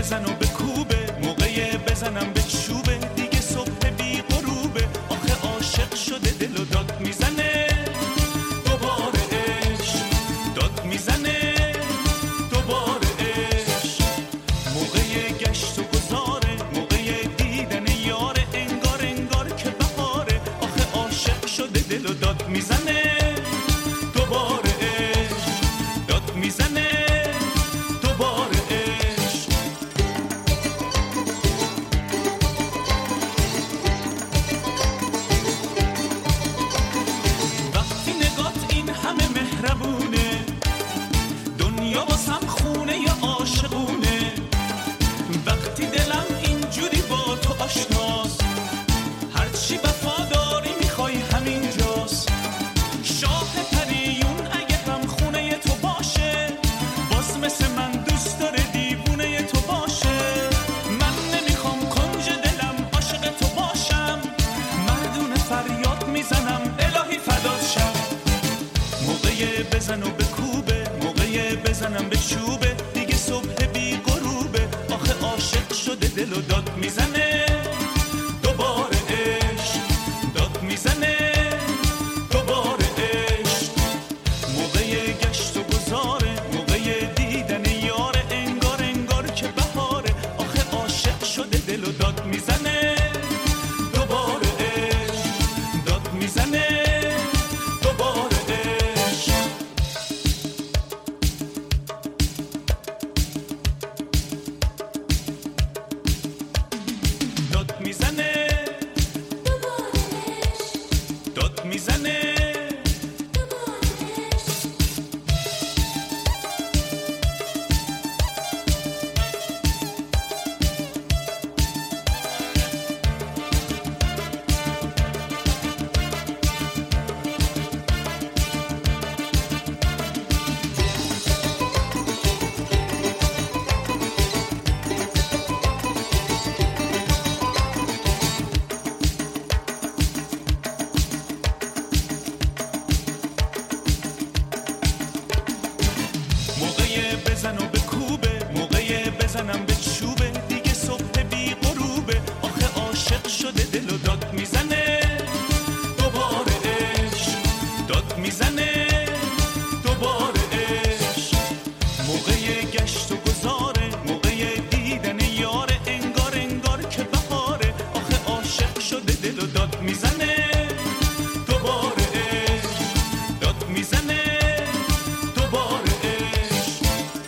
بزن و بکوبه، موقع بزنم به چوبه، دیگه صبح بی غروبه، آخه عاشق شده دل و داد میزنه، دوباره عشق داد میزنه، دوباره عشق، موقع گشت و گذاره، موقع دیدن یاره، انگار انگار که بهاره، آخه عاشق شده دل و داد میزنه، دوباره عشق داد میزنه، دوباره عشق. وقتی نگات این همه مهربونه، دنیا واسم خونه ی عاشقونه، وقتی دلم اینجوری با تو آشناست، هرچی وفاداری میخوای همینجاست، شاه پریون اگه هم خونه تو باشه، باز مثل من دوست داره دیوونه تو باشه، من نمیخوام کنج دلم عاشق تو باشم، مردونه فریاد میزنم الهی فدات شم، موقع بزن و بکوبه، موقع بزنم به چوبه، دیگه صبح بی غروبه، آخه عاشق شده دل و داد میزنه، دوباره عشق داد میزنه، دوباره عشق، موقع گشت و گذاره، موقع دیدن یاره، انگار انگار که بهاره، آخه عاشق شده دل و داد میزنه، دوباره عشق داد میزنه، دوباره عشق. داد میزنه، داد میزنه، موقع بزن و بکوبه، موقع بزنم به چوبه، دیگه صبح بی غروبه، آخه عاشق شده دل و داد میزنه، دوباره عشق داد میزنه، دوباره عشق، موقع گشت و گذاره، موقع دیدن یاره، انگار انگار که بهاره، آخه عاشق شده دل و داد میزنه، دوباره عشق داد میزنه، دوباره عشق.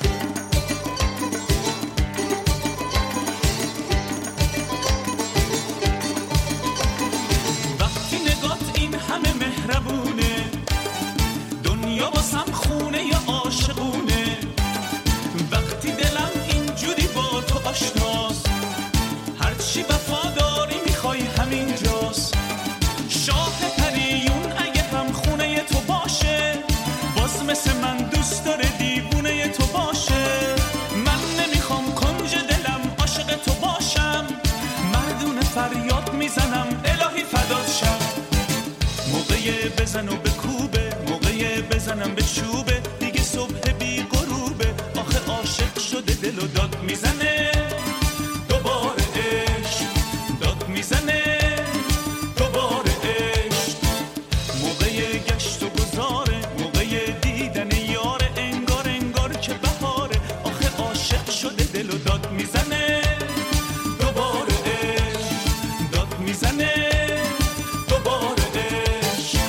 وقتی نگات این همه مهربونه، دنیا واسم خونه ی عاشقونه، وقتی دلم اینجوری با تو آشناست، هرچی وفاداری میخوای همینجاست، شاه پریون اگه هم خونه ی تو باشه، باز مثل من دوست داره دیوونه ی تو باشه، من نمیخوام کنج دلم عاشق تو باشم، مردونه فریاد میزنم الهی فدات شم، موقع بزن و بکوبه، موقع بزنم به چوبه، دیگه صبح بی غروبه، آخه عاشق شده دل و داد میزنه، دوباره عشق داد میزنه، دوباره عشق، موقع گشت و گذاره، موقع دیدن یاره، انگار انگار که بهاره، آخه عاشق شده دل و داد میزنه، دوباره عشق داد میزنه، دوباره عشق.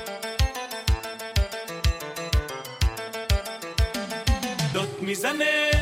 داد میزنه.